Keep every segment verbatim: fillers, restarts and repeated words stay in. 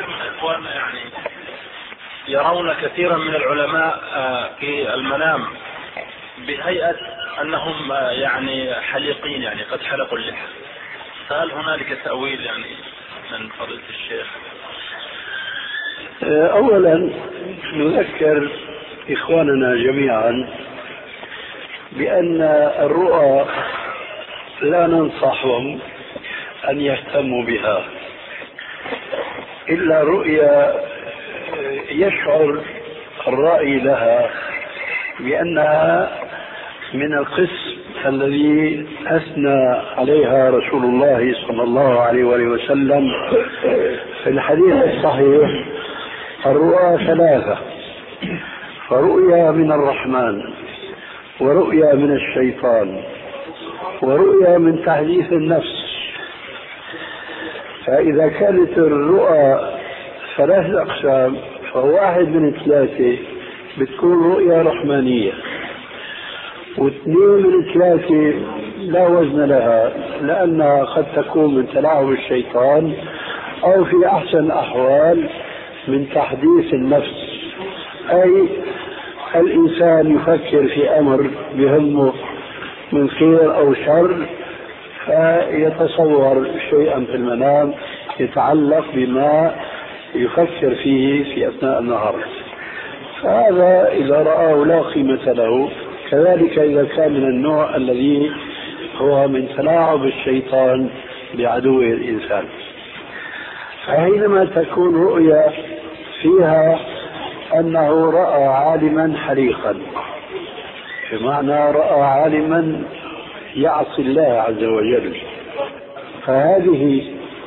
كثير من إخواننا يعني يرون كثيرا من العلماء في المنام بهيئة أنهم يعني حليقين، يعني قد حلقوا اللحى، فهل هنالك تأويل يعني من فضيلة الشيخ؟ أولا نذكر إخواننا جميعا بأن الرؤى لا ننصحهم أن يهتموا بها إلا رؤيا يشعر الرائي لها بأنها من القسم الذي أثنى عليها رسول الله صلى الله عليه وسلم في الحديث الصحيح: الرؤى ثلاثة، فرؤيا من الرحمن، ورؤيا من الشيطان، ورؤيا من تحديث النفس. فإذا كانت الرؤى ثلاث أقسام فواحد من الثلاثة بتكون رؤيا رحمانية، واثنين من الثلاثة لا وزن لها لأنها قد تكون من تلاعب الشيطان أو في أحسن الأحوال من تحديث النفس، أي الإنسان يفكر في أمر بهمه من خير أو شر فيتصور شيئا في المنام يتعلق بما يفكر فيه في أثناء النهار، فهذا إذا رآه لا قيمة له. كذلك إذا كان من النوع الذي هو من تلاعب الشيطان بعدو الإنسان، فحينما تكون رؤيا فيها أنه رأى عالما حريقا، بمعنى رأى عالما يعصي الله عز وجل، فهذه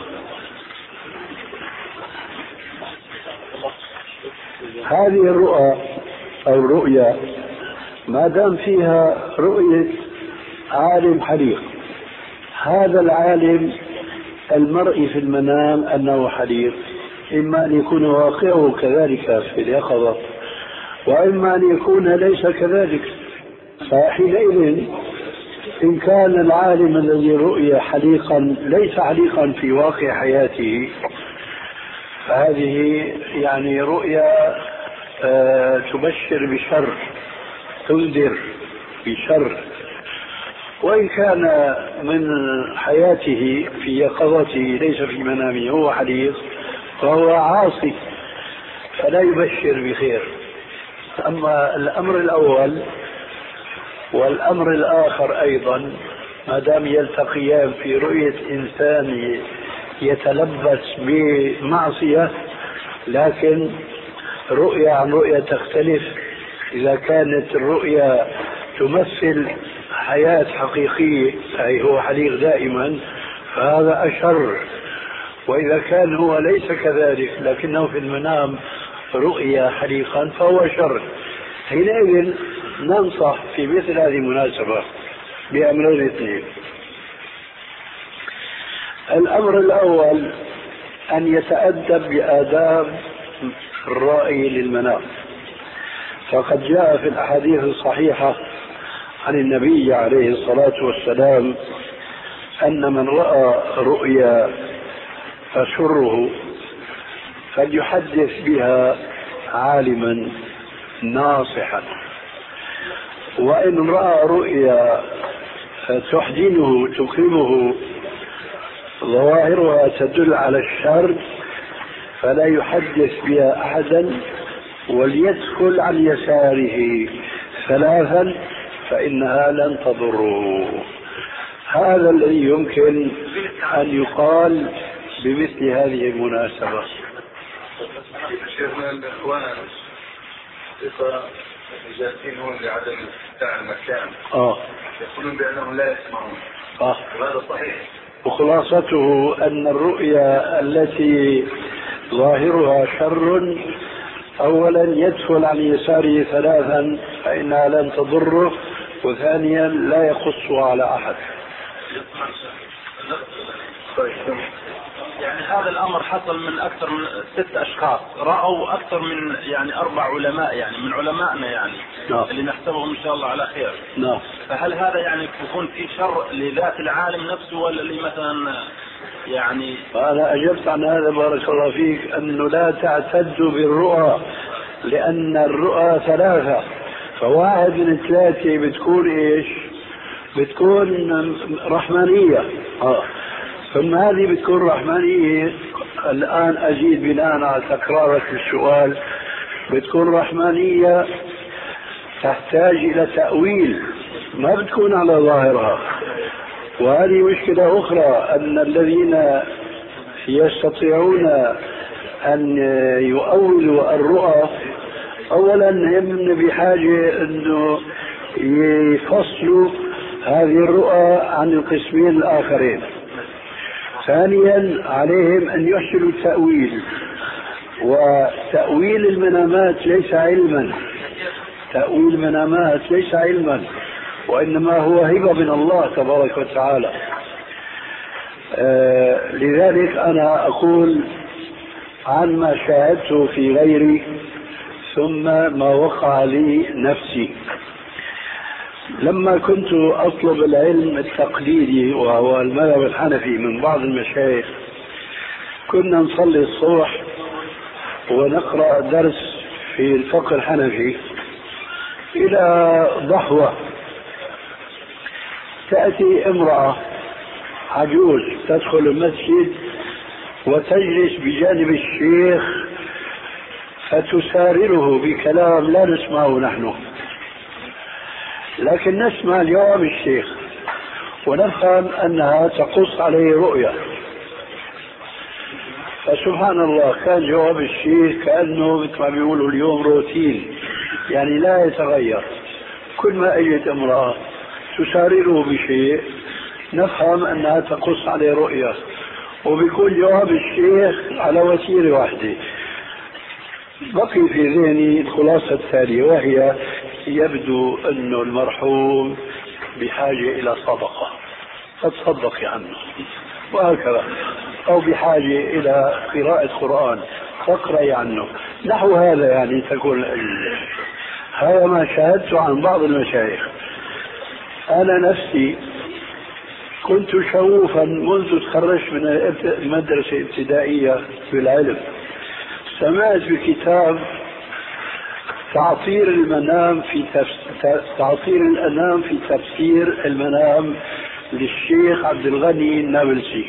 هذه الرؤى أو الرؤيا ما دام فيها رؤية عالم حريق، هذا العالم المرئي في المنام أنه حريق إما أن يكون واقعه كذلك في اليقظة، وإما أن يكون ليس كذلك. فحينئذ إن كان العالم الذي رؤي حليقا ليس حليقا في واقع حياته فهذه يعني رؤيا آه تبشر بشر، تنذر بشر. وإن كان من حياته في يقظته ليس في منامه هو حليق فهو عاصي فلا يبشر بخير. أما الأمر الأول والأمر الآخر أيضا ما دام يلتقيان في رؤية إنسان يتلبس بمعصية، لكن رؤية عن رؤية تختلف. إذا كانت الرؤية تمثل حياة حقيقية أي هو حليق دائما فهذا أشر، وإذا كان هو ليس كذلك لكنه في المنام رؤيا حليقا فهو شر. حينئذ ننصح في مثل هذه المناسبة بأمرين اثنين: الأمر الأول أن يتأدب بآداب الرائي للمنام، فقد جاء في الأحاديث الصحيحة عن النبي عليه الصلاة والسلام أن من رأى رؤيا تسره فليحدث بها عالما ناصحا، وإن رأى رؤيا تحزنه تكرمه ظواهرها تدل على الشر فلا يحدث بها أحدا وليدخل عن يساره ثلاثا فإنها لن تضره. هذا الذي يمكن أن يقال بمثل هذه المناسبة. شيخنا الإخوان جالسين هون لعدم استمتاع المكان آه. يقولون بأنهم لا يسمعون، آه. وهذا صحيح. وخلاصته أن الرؤيا التي ظاهرها شر أولا يدخل عن يساره ثلاثا فإنها لن تضره، وثانيا لا يقصها على أحد. يعني هذا الأمر حصل من أكثر من ست أشخاص رأوا أكثر من يعني أربع علماء يعني من علمائنا يعني نعم. اللي نحسبهم إن شاء الله على خير. نعم. فهل هذا يعني يكون في شر لذات العالم نفسه ولا اللي مثلا يعني أنا أجبت عن هذا بارك الله فيك، أنه لا تعتدوا بالرؤى، لأن الرؤى ثلاثة، فواحد من الثلاثة بتكون إيش؟ بتكون رحمانية. آه. ثم هذه بتكون رحمانية، الآن أزيد بناء على تكرارك السؤال، بتكون رحمانية تحتاج إلى تأويل، ما بتكون على ظاهرها. وهذه مشكلة أخرى، أن الذين يستطيعون أن يؤولوا الرؤى أولا هم بحاجة أنه يفصلوا هذه الرؤى عن القسمين الآخرين. ثانيا عليهم أن يحسنوا التأويل، وتأويل المنامات ليس علما، تأويل المنامات ليس علما، وإنما هو هبة من الله تبارك وتعالى. آه لذلك أنا أقول عن ما شاهدته في غيري ثم ما وقع لي نفسي. لما كنت أطلب العلم التقليدي وهو المذهب الحنفي من بعض المشايخ، كنا نصلي الصبح ونقرأ درس في الفقه الحنفي إلى ضحوة، تأتي امرأة عجوز تدخل المسجد وتجلس بجانب الشيخ فتسارره بكلام لا نسمعه نحن، لكن نسمع جواب الشيخ ونفهم أنها تقص عليه رؤيا. فسبحان الله كان جواب الشيخ كأنه مثل ما بيقولوا اليوم روتين، يعني لا يتغير. كل ما اجت امرأة تسارره بشيء نفهم أنها تقص عليه رؤيا، وبيكون جواب الشيخ على وتيرة واحدة. بقي في ذهني الخلاصة التالية، وهي يبدو أن المرحوم بحاجة إلى صدقة فتصدقي عنه، وهكذا، أو بحاجة إلى قراءة قرآن فاقرأي عنه، نحو هذا يعني تكون الأجل. هذا ما شاهدته عن بعض المشايخ. أنا نفسي كنت شغوفا منذ تخرجت من المدرسة الابتدائية بالعلم، سمعت بكتاب تعطير المنام في تفسير تعطير الأنام في تفسير المنام للشيخ عبد الغني النابلسي.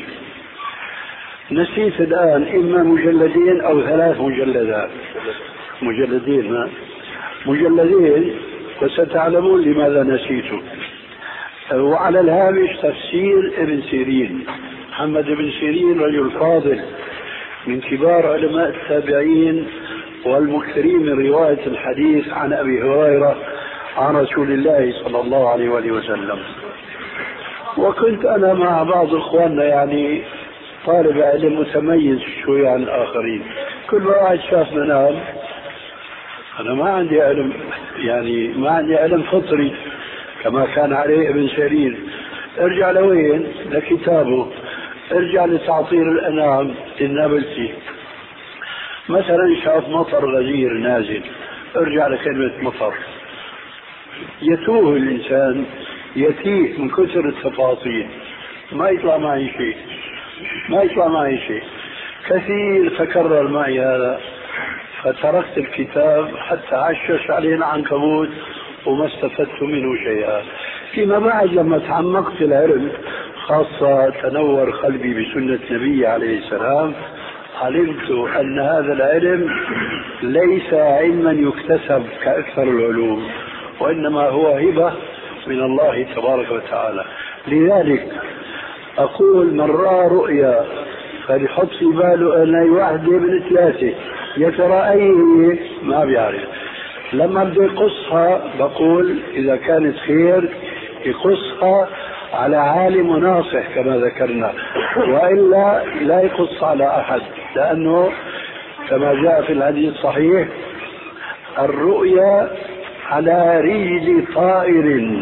نسيت الآن إما مجلدين أو ثلاث مجلدات مجلدين ما مجلدين وستعلمون لماذا نسيته. وعلى الهامش تفسير ابن سيرين، محمد بن سيرين رجل فاضل من كبار علماء التابعين والمكثرين من رواية الحديث عن أبي هريرة عن رسول الله صلى الله عليه وآله وسلم. وكنت أنا مع بعض إخواننا يعني طالب علم متميز شوي عن الآخرين، كل واحد شاف منام، أنا ما عندي علم، يعني ما عندي علم فطري كما كان عليه ابن سيرين. ارجع لوين؟ لكتابه، ارجع لتعطير الأنام النابلسي، مثلا شاف مطر غزير نازل، ارجع لكلمة مطر. يتوه الإنسان، يتيه من كثر التفاصيل، ما يطلع معي شيء ما يطلع معي شيء كثير تكرر معي هذا، فتركت الكتاب حتى عشش علينا عنكبوت وما استفدت منه شيئا. فيما بعد لما تعمقت في العلم، خاصة تنور قلبي بسنة النبي عليه السلام، علمت أن هذا العلم ليس علما يكتسب كأكثر العلوم، وإنما هو هبة من الله تبارك وتعالى. لذلك أقول من رأى رؤيا فليحط في باله أن أي واحدة من ثلاثة، يا ترى أي ما بيعرف. لما بدي يقصها بقول إذا كانت خير يقصها على عالم وناصح كما ذكرنا، وإلا لا يقص على أحد، لأنه كما جاء في الحديث الصحيح الرؤيا على رجل طائر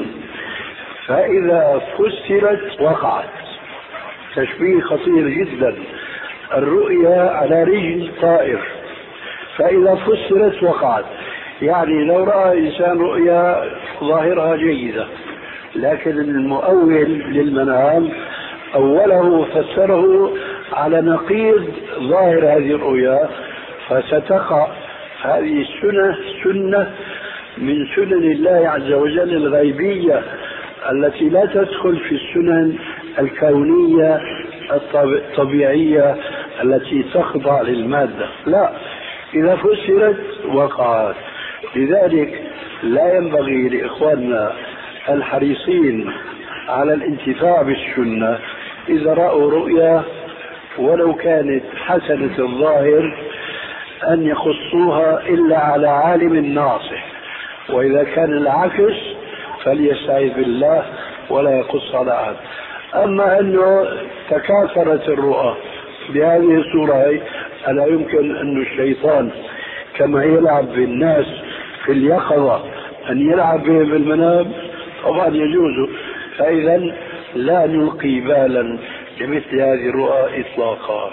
فإذا فسرت وقعت. تشبيه خطير جدا، الرؤيا على رجل طائر فإذا فسرت وقعت، يعني لو رأى إنسان رؤيا ظاهرها جيدة، لكن المؤول للمنام أوله فسره على نقيض ظاهر هذه الرؤيا، فستقع هذه السنة سنة من سنن الله عز وجل الغيبية التي لا تدخل في السنن الكونية الطبيعية التي تخضع للمادة. لا، إذا فسرت وقعت. لذلك لا ينبغي لإخواننا الحريصين على الانتفاع بالسنة إذا رأوا رؤيا ولو كانت حسنة الظاهر أن يخصوها إلا على عالم ناصح، وإذا كان العكس فليستعيذ بالله ولا يقص على أحد. أما أنه تكاثرت الرؤى بهذه الصورة، ألا يمكن أن الشيطان كما يلعب بالناس في اليقظة أن يلعب بهم بالمنام؟ طبعا يجوز. فإذا لا نلقي بالا لمثل هذه الرؤى إطلاقا.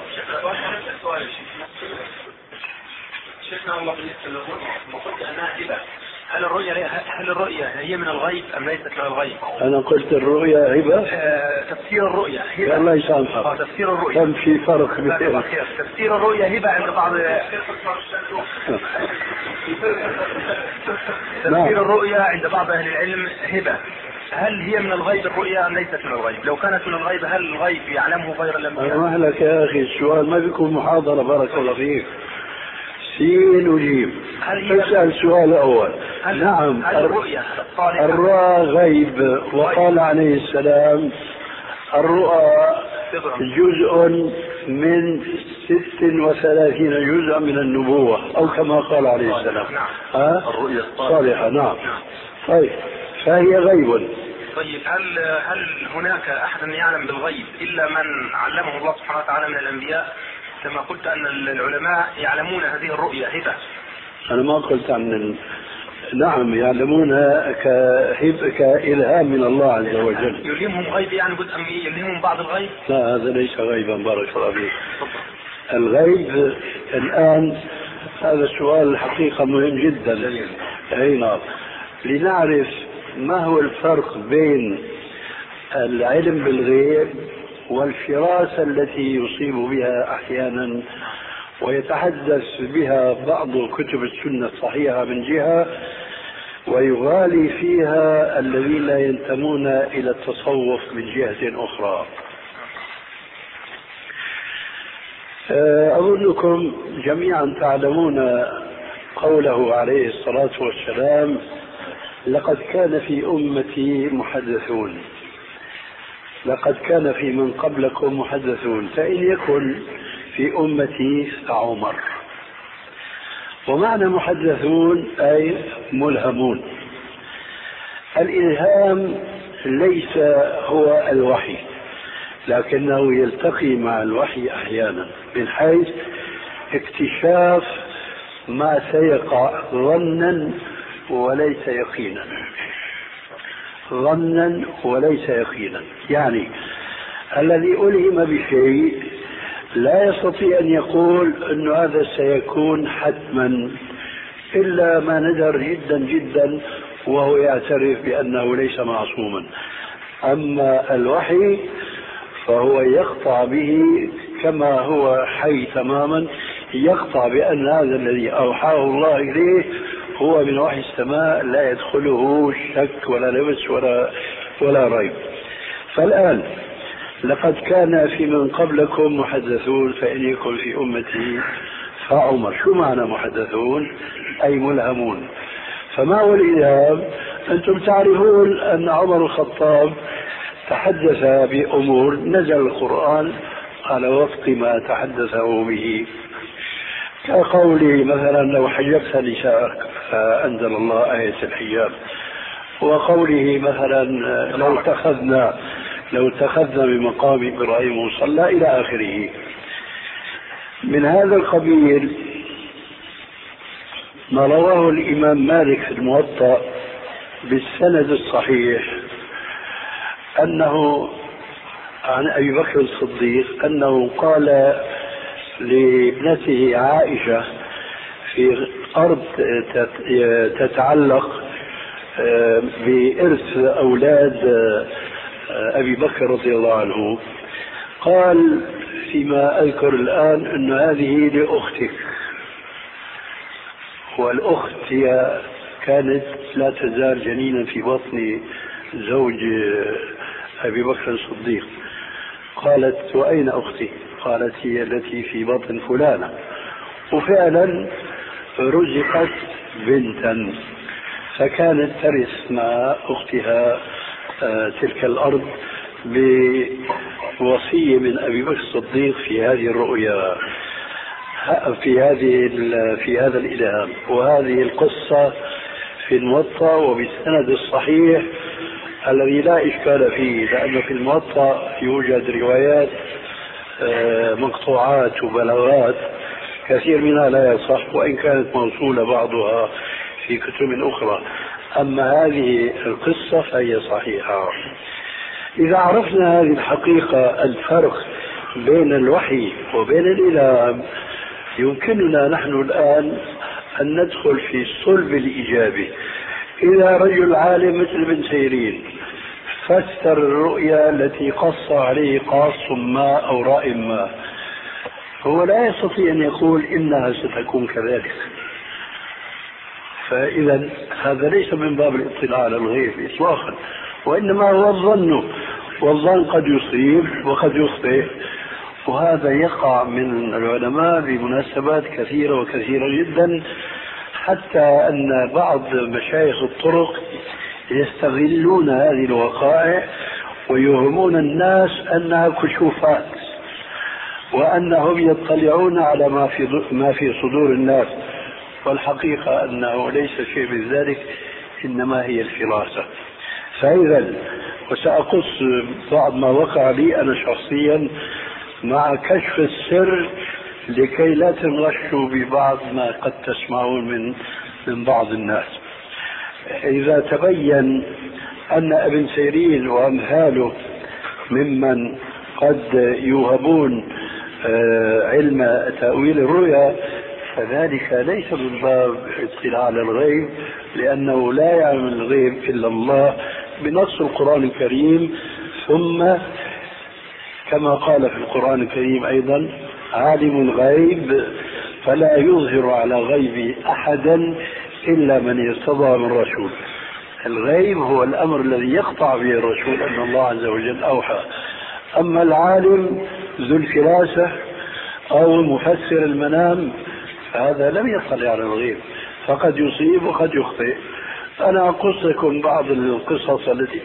شيخنا الله بالنسبة للرؤيا وقلت أنها هبة، هل الرؤيا هل الرؤيا هي من الغيب أم ليست من الغيب؟ أنا قلت الرؤيا هبة. آه تفسير الرؤيا هبة. الله يسامحك. آه تفسير الرؤيا. كم في فرق بين تفسير الرؤيا هبة عند بعض. تفسير الرؤيا عند بعض أهل العلم هبة. هل هي من الغيب الرؤيا أم ليست من الغيب؟ لو كانت من الغيب هل الغيب يعلمه غير الأنبياء؟ أنا لك يا أخي السؤال ما بيكون محاضرة، بارك الله فيك. سين وجيم. اسأل سؤال أول. هل نعم. هل الرؤيا الرؤى غيب، وقال عليه السلام الرؤى جزء من ست وثلاثين جزءا من النبوة، أو كما قال عليه السلام. نعم. الرؤيا الصالحة. نعم. طيب فهي غيب. طيب هل هل هناك أحد يعلم بالغيب إلا من علمه الله سبحانه وتعالى من الأنبياء؟ كما قلت أن العلماء يعلمون هذه الرؤيا هبة. أنا ما قلت عن ال... نعم يعلمونها كهب كإلهام من الله عز وجل. يلهمهم غيب يعني جزء من يلهمهم بعض الغيب؟ لا هذا ليس غيبا بارك الله فيك. الغيب الآن هذا السؤال الحقيقة مهم جدا. أي لنعرف ما هو الفرق بين العلم بالغيب والفراسة التي يصيب بها أحيانا ويتحدث بها بعض كتب السنة الصحيحة من جهة، ويغالي فيها الذين لا ينتمون إلى التصوف من جهة أخرى. أظنكم جميعا تعلمون قوله عليه الصلاة والسلام: لقد كان في أمتي محدثون، لقد كان في من قبلكم محدثون، فإن يكن في أمتي فعمر. ومعنى محدثون أي ملهمون. الإلهام ليس هو الوحي، لكنه يلتقي مع الوحي أحيانا من حيث اكتشاف ما سيقع ظنا وليس يقينا، ظنا وليس يقينا. يعني الذي ألهم بشيء لا يستطيع أن يقول أن هذا سيكون حتما إلا ما ندر جدا جدا وهو يعترف بأنه ليس معصوما. أما الوحي فهو يقطع به كما هو حي تماما، يقطع بأن هذا الذي أوحاه الله إليه هو من وحي السماء لا يدخله شك ولا لبس ولا ولا ريب. فالآن لقد كان في من قبلكم محدثون فإن يكن في أمتي فعمر. شو معنى محدثون؟ أي ملهمون. فما هو الإلهام؟ أنتم تعرفون أن عمر الخطاب تحدث بأمور نزل القرآن على وفق ما تحدثه به، كقوله مثلا: لو حجبت نساءك فأنزل الله آية الحجاب، وقوله مثلا: لو اتخذنا لو اتخذنا بمقام إبراهيم مصلى، إلى آخره. من هذا القبيل ما رواه الإمام مالك في الموطأ بالسند الصحيح أنه عن أبي بكر الصديق أنه قال لابنته عائشة في أرض تتعلق بإرث أولاد أبي بكر رضي الله عنه، قال فيما أذكر الآن أن هذه لأختك، والأخت هي كانت لا تزال جنينا في بطن زوج أبي بكر الصديق. قالت وأين أختي؟ قالت هي التي في بطن فلانة. وفعلا رزقت بنتا، فكانت ترث مع أختها تلك الأرض بوصية من أبي بكر الصديق في هذه الرؤيا، في هذه في هذا الإلهام. وهذه القصة في الموطأ وبالسند الصحيح الذي لا إشكال فيه، لأنه في الموطأ يوجد روايات مقطوعات وبلاغات كثير منها لا يصح، وإن كانت موصولة بعضها في كتب أخرى. أما هذه القصة فهي صحيحة. إذا عرفنا هذه الحقيقة، الفرق بين الوحي وبين الإلهام، يمكننا نحن الآن أن ندخل في صلب الإجابة. إذا رجل عالم مثل ابن سيرين فسر الرؤيا التي قص عليه قاص ما أو رأي ما، هو لا يستطيع أن يقول إنها ستكون كذلك. فإذا هذا ليس من باب الاطلاع على الغيب إطلاقا، وإنما هو الظن، والظن قد يصيب وقد يخطئ. وهذا يقع من العلماء بمناسبات كثيرة وكثيرة جدا، حتى أن بعض مشايخ الطرق يستغلون هذه الوقائع ويوهمون الناس أنها كشوفات، وأنهم يطلعون على ما في ما في صدور الناس، والحقيقة أنه ليس شيء من ذلك، إنما هي الفراسة. فإذا وسأقص بعض ما وقع لي أنا شخصيا مع كشف السر لكي لا تنغشوا ببعض ما قد تسمعون من من بعض الناس. إذا تبين أن ابن سيرين وأمثاله ممن قد يوهبون علم تأويل الرؤيا، فذلك ليس من باب اطلاع على الغيب، لأنه لا يعلم الغيب إلا الله بنص القرآن الكريم. ثم كما قال في القرآن الكريم أيضا: عالم الغيب فلا يظهر على غيب أحدا إلا من ارتضى من رسول. الغيب هو الأمر الذي يقطع به الرسول أن الله عز وجل أوحى. أما العالم ذو الفراسة أو مفسر المنام فهذا لم يطلع على الغيب، فقد يصيب وقد يخطئ. أنا أقص لكم بعض القصص التي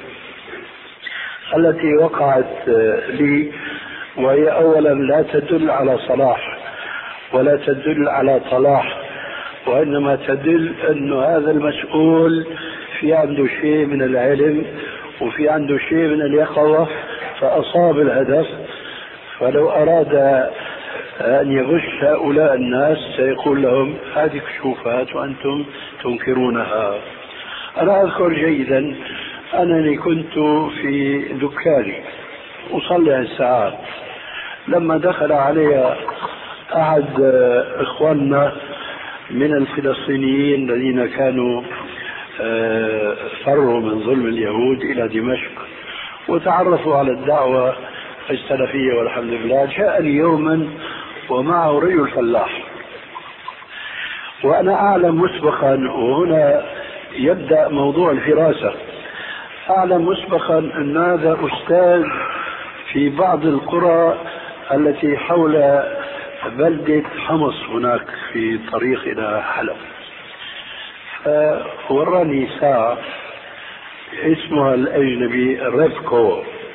التي وقعت لي، وهي أولا لا تدل على صلاح ولا تدل على طلاح، وإنما تدل أن هذا المسؤول في عنده شيء من العلم وفي عنده شيء من اليقظة فأصاب الهدف. فلو أراد أن يغش هؤلاء الناس سيقول لهم: هذه كشوفات وأنتم تنكرونها. أنا أذكر جيدا أنني كنت في دكاني أصلي الساعات، لما دخل علي أحد إخواننا من الفلسطينيين الذين كانوا فروا من ظلم اليهود إلى دمشق وتعرفوا على الدعوة السلفية والحمد لله. جاءني يوما ومعه رجل فلاح، وأنا أعلم مسبقا، وهنا يبدأ موضوع الفراسة، أعلم مسبقا أن هذا أستاذ في بعض القرى التي حول بلدة حمص هناك في الطريق إلى حلب. فوراني ساعة اسمها الأجنبي ريفكو،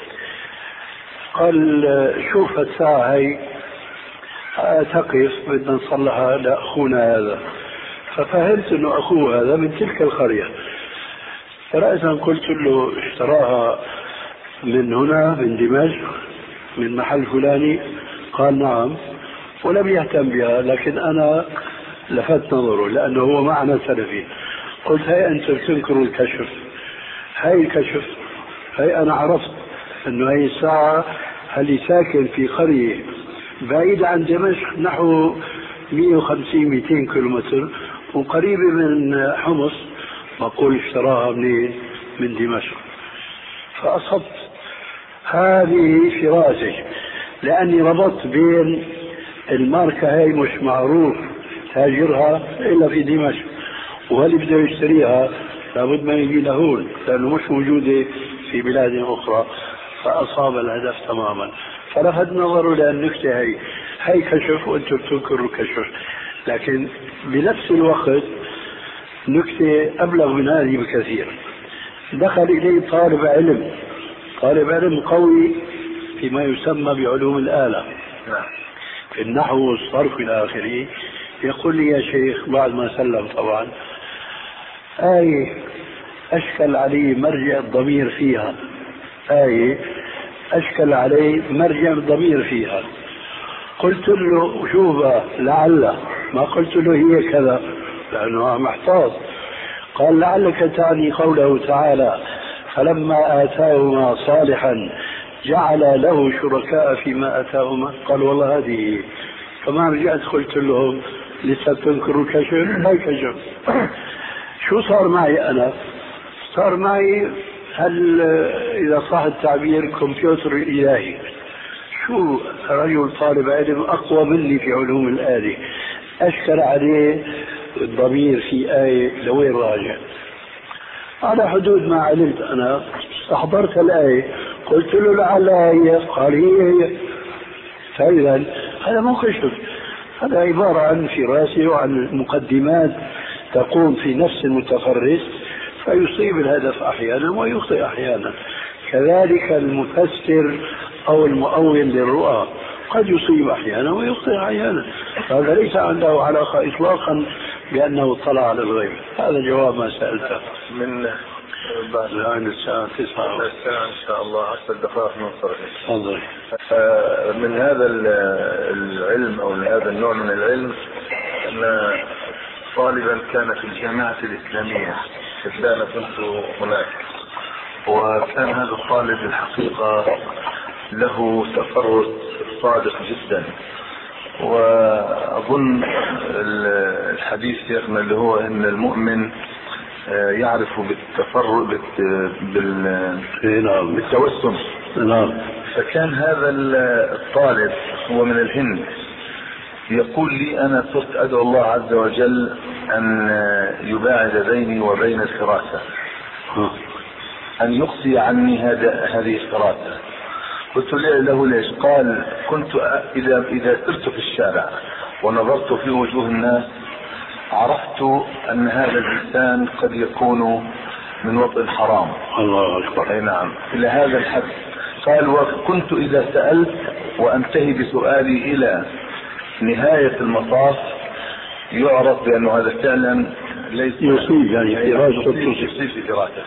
قال: شوف الساعة هي تقف بدنا نصلحها لأخونا هذا. ففهمت أنه أخوه هذا من تلك القرية، فرأسا قلت له: اشتراها من هنا من دمشق من محل فلاني؟ قال: نعم، ولم يهتم بها، لكن أنا لفت نظره لأنه هو معنا سلفي. قلت: هاي أنت بتنكروا الكشف، هاي الكشف، هاي أنا عرفت أنه هاي الساعة اللي ساكن في قرية بعيدة عن دمشق نحو مئة وخمسين مئتين كيلومتر وقريبة من حمص، بقول اشتراها منين؟ من دمشق. فأصبت. هذه فراسة، لأني ربطت بين الماركة هاي مش معروف تاجرها إلا في دمشق، وهل بده يشتريها لابد ما يجي لهون لأنه مش موجودة في بلاد أخرى، فأصاب الهدف تماما. فلفت نظره للنكتة هي هي كشف وأنتم بتنكروا كشف، لكن بنفس الوقت نكتة أبلغ من هذه بكثير. دخل إليه طالب علم طالب علم قوي فيما يسمى بعلوم الآلة في النحو والصرف إلى آخره، يقول لي يا شيخ بعد ما سلم طبعا آية أشكل علي مرجع الضمير فيها، آية أشكل علي مرجع الضمير فيها. قلت له شوف لعل، ما قلت له هي كذا لأنه محتاط. قال لعلك تعني قوله تعالى فلما آتاهما صالحا جعل له شركاء فيما آتاهما. قال والله هذه. فما رجعت قلت لهم لسه تنكروا كشف؟ هاي كشف. شو صار معي أنا؟ صار معي هل إذا صح التعبير كمبيوتر إلهي. شو رجل طالب علم أقوى مني في علوم الآلة أشكل عليه الضمير في آية لوين راجع على حدود ما علمت أنا. استحضرت الآية قلت له لعل هي، قال هي هي. فإذا هذا مو كشف، هذا عبارة عن فراسة وعن مقدمات تقوم في نفس المتفرس فيصيب الهدف أحيانا ويخطئ أحيانا. كذلك المفسر أو المؤول للرؤى قد يصيب أحيانا ويخطئ أحيانا، هذا ليس عنده علاقة إطلاقا بأنه اطلع على الغيب. هذا جواب ما سألته. من بعد الآن الساعة تسعة الساعة إن شاء الله عشر دقائق ننصرف. تفضل. من هذا العلم أو من هذا النوع من العلم أن طالبا كان في الجامعة الإسلامية كان كنت هناك، وكان هذا الطالب الحقيقة له تفرد صادق جدا، وأظن الحديث يكمل اللي هو أن المؤمن يعرف بالتفرد بالتوسم. فكان هذا الطالب هو من الهند يقول لي أنا صرت أدعو الله عز وجل أن يباعد بيني وبين الفراسة، أن يقصي عني هذه الفراسة. قلت له ليش؟ قال كنت إذا إذا سرت في الشارع ونظرت في وجوه الناس عرفت أن هذا الإنسان قد يكون من وطن حرام. الله أكبر. أي نعم إلى هذا الحد. قال وكنت إذا سألت وأنتهي بسؤالي إلى نهاية المطاف يعرف بأنه هذا فعلا ليس يصيب يعني يصيب في دراسته.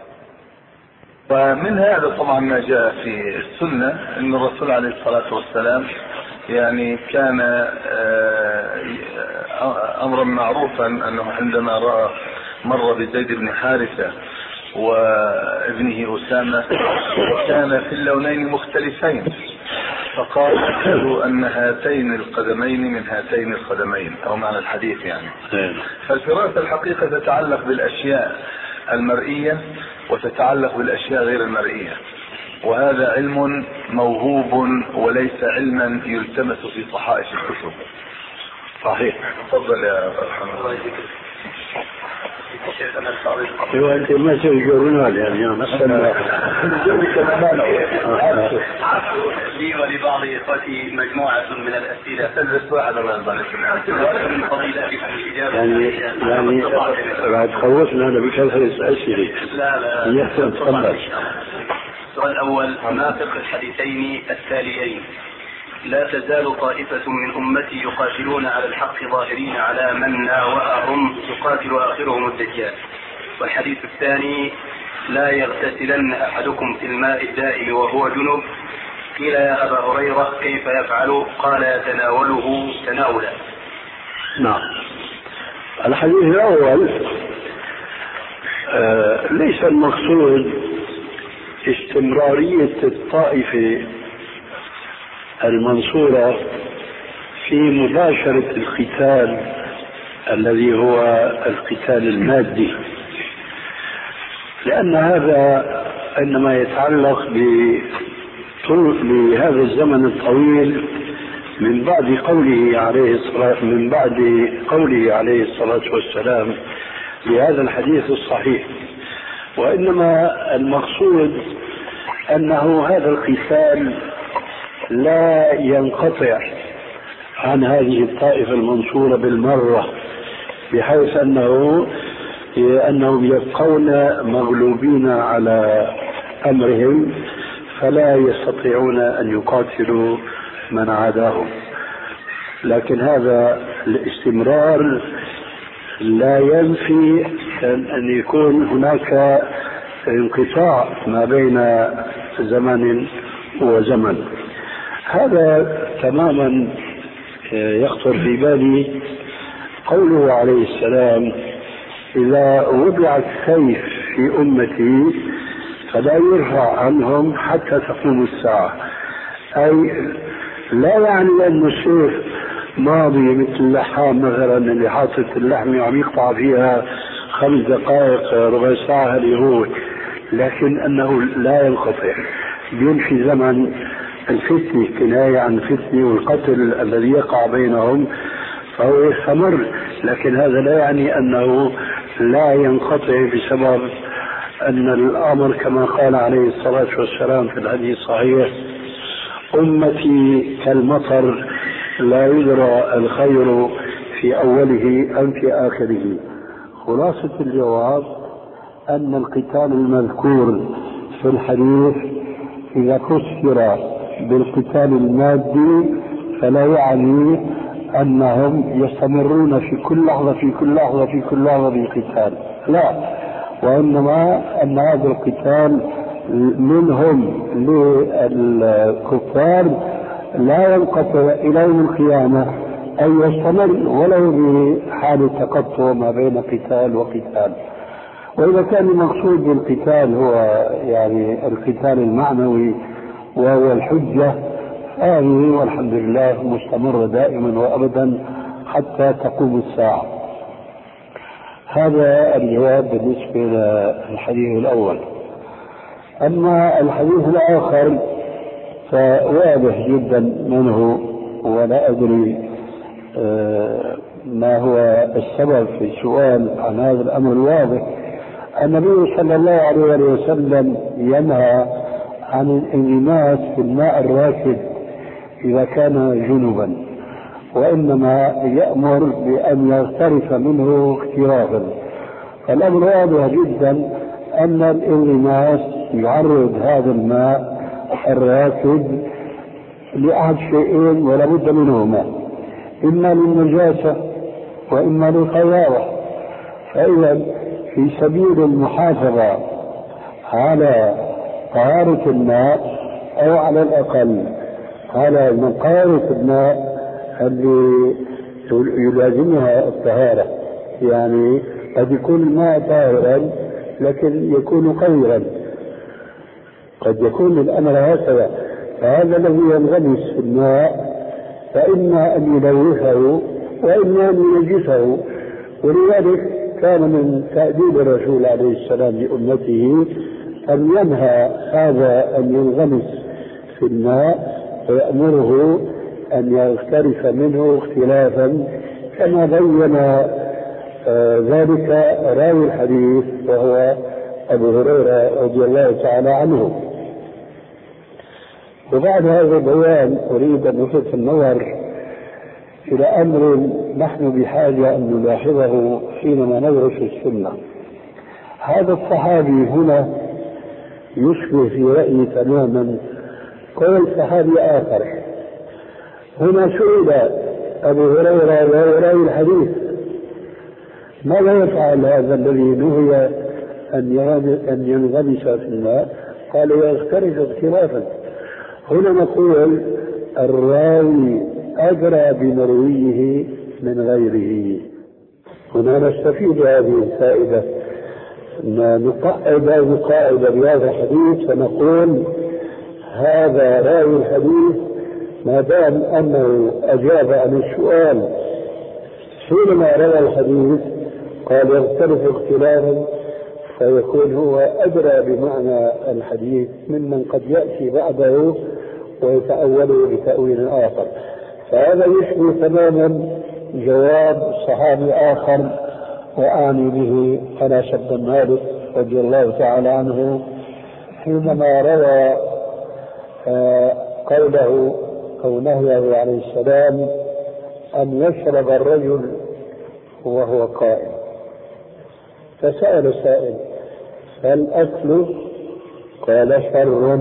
ومن هذا طبعا ما جاء في السنة أن الرسول عليه الصلاة والسلام يعني كان أمرا معروفا أنه عندما رأى مر بزيد بن حارثة وابنه أسامة وكان في اللونين مختلفين فقال له أن هاتين القدمين من هاتين القدمين أو معنى الحديث يعني. فالفراسة الحقيقة تتعلق بالأشياء المرئية وتتعلق بالأشياء غير المرئية، وهذا علم موهوب وليس علما يلتمس في صحائف الكتب. صحيح. تفضل يا رحمة الله. ايوه انت ما تجرنا يعني انا لي ولبعض اخوتي مجموعه من الاسئله تدرس واحد من ذلك يعني يعني بعد خوفنا انا بكثره اسئله. لا لا يحسن تفضل. السؤال الاول ما فقه الحديثين التاليين لا تزال طائفة من أمتي يقاتلون على الحق ظاهرين على من ناوأهم يقاتل آخرهم الدجال. والحديث الثاني لا يغتسلن أحدكم في الماء الدائم وهو جنب. قيل يا أبا هريرة كيف يفعل؟ قال يتناوله تناولا. نعم. الحديث الأول آه ليس المقصود استمرارية الطائفة المنصورة في مباشرة القتال الذي هو القتال المادي، لأن هذا إنما يتعلق لهذا الزمن الطويل من بعد قوله عليه الصلاة من بعد قوله عليه الصلاة والسلام لهذا الحديث الصحيح، وإنما المقصود أنه هذا القتال لا ينقطع عن هذه الطائفة المنصورة بالمرة، بحيث أنه أنهم يبقون مغلوبين على أمرهم فلا يستطيعون أن يقاتلوا من عاداهم. لكن هذا الاستمرار لا ينفي أن يكون هناك انقطاع ما بين زمن وزمن. هذا تماما يخطر في بالي قوله عليه السلام: إذا وضع السيف في أمتي فلا يرفع عنهم حتى تقوم الساعة. أي لا يعني أن السيف ماضي مثل اللحام مثلا اللي حاطط اللحم وعم يقطع فيها خمس دقائق ربع ساعة اليهود، لكن أنه لا ينقطع، ينفي زمن الفتنة، كناية عن الفتنة والقتل الذي يقع بينهم، فهو يستمر. لكن هذا لا يعني أنه لا ينقطع بسبب أن الأمر كما قال عليه الصلاة والسلام في الحديث الصحيح: أمتي كالمطر لا يدرى الخير في أوله أم في آخره. خلاصة الجواب أن القتال المذكور في الحديث إذا فسر بالقتال المادي فلا يعني أنهم يستمرون في كل لحظة في كل لحظة في كل لحظة بالقتال، لا، وإنما أن هذا القتال منهم للكفار لا ينقطع إلى يوم القيامة، أي يستمر ولو بحال تقطع ما بين قتال وقتال. وإذا كان المقصود بالقتال هو يعني القتال المعنوي وهو الحجة، هذه والحمد لله مستمرة دائما وأبدا حتى تقوم الساعة. هذا الجواب بالنسبة للحديث الأول. أما الحديث الآخر فواضح جدا منه، ولا أدري ما هو السبب في السؤال عن هذا الأمر الواضح. النبي صلى الله عليه وسلم ينهى عن الانغماس في الماء الراكد إذا كان جنبا، وإنما يأمر بأن يغترف منه اغترافا. فالأمر واضح جدا أن الانغماس يعرض هذا الماء الراكد لأحد شيئين ولا بد منهما: إما للنجاسة وإما للقذارة. فإذا في سبيل المحافظة على طهارة الماء أو على الأقل على نقاوة الماء اللي يلازمها الطهارة، يعني قد يكون الماء طاهرا لكن يكون قذرا، قد يكون الأمر هكذا، فهذا الذي ينغمس في الماء فإما أن يلوثه وإما أن ينجسه. ولذلك كان من تأديب الرسول عليه السلام لأمته أن ينهى هذا أن ينغمس في الماء ويأمره أن يغترف منه اختلافا، كما بين آه ذلك راوي الحديث وهو أبو هريرة رضي الله تعالى عنه. وبعد هذا البيان أريد أن نلفت النظر إلى أمر نحن بحاجة أن نلاحظه حينما ندرس السنة. هذا الصحابي هنا يشبه في رأيي تماما قول صحابي آخر. هنا سئل أبو هريرة وهو راوي الحديث: ماذا يفعل هذا الذي نهي أن ينغمس في الماء؟ قال: يغترف اغترافا. هنا نقول الراوي أدرى بمرويه من غيره. هنا نستفيد هذه الفائدة، نقعد هذه القاعدة بهذا الحديث فنقول هذا راوي الحديث ما دام أنه أجاب عن السؤال حينما روى الحديث قال يختلف اختلافا، فيكون هو أدرى بمعنى الحديث ممن قد يأتي بعده ويتأوله بتأويل آخر. فهذا يشبه تماما جواب صحابي آخر وأعني به أنس بن مالك رضي الله تعالى عنه حينما روى قوله أو نهيه عليه السلام أن يشرب الرجل وهو قائم. فسأل سائل: فالأكل؟ قال شر.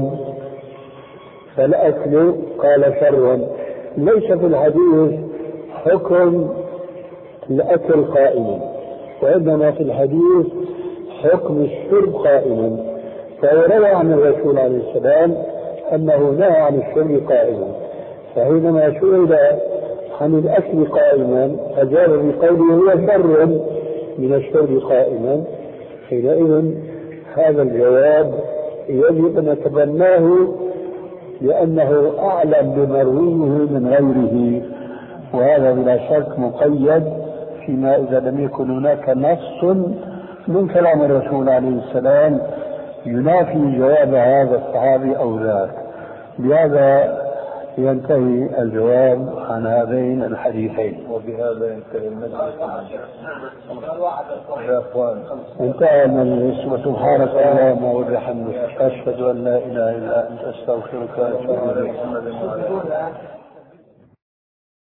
فالأكل قال شر. ليس في الحديث حكم الأكل قائما، وإنما في الحديث حكم الشرب قائما. فروى عن الرسول عليه السلام أنه نهى عن الشرب قائما، فحينما سئل عن الأكل قائما أجاب بقوله هو شر من الشرب قائما. حينئذ هذا الجواب يجب أن نتبناه لأنه أعلم بمرويه من غيره، وهذا بلا شك مقيد فيما إذا لم يكن هناك نص من كلام الرسول عليه السلام ينافي جواب هذا الصحابي أو ذاك. بهذا ينتهي الجواب عن هذين الحديثين. وبهذا ينتهي المجلس يا أخوان. انتهى المجلس. وسبحانك اللهم وبحمدك أشهد أن لا إله إلا أنت أستغفرك وأتوب إليك.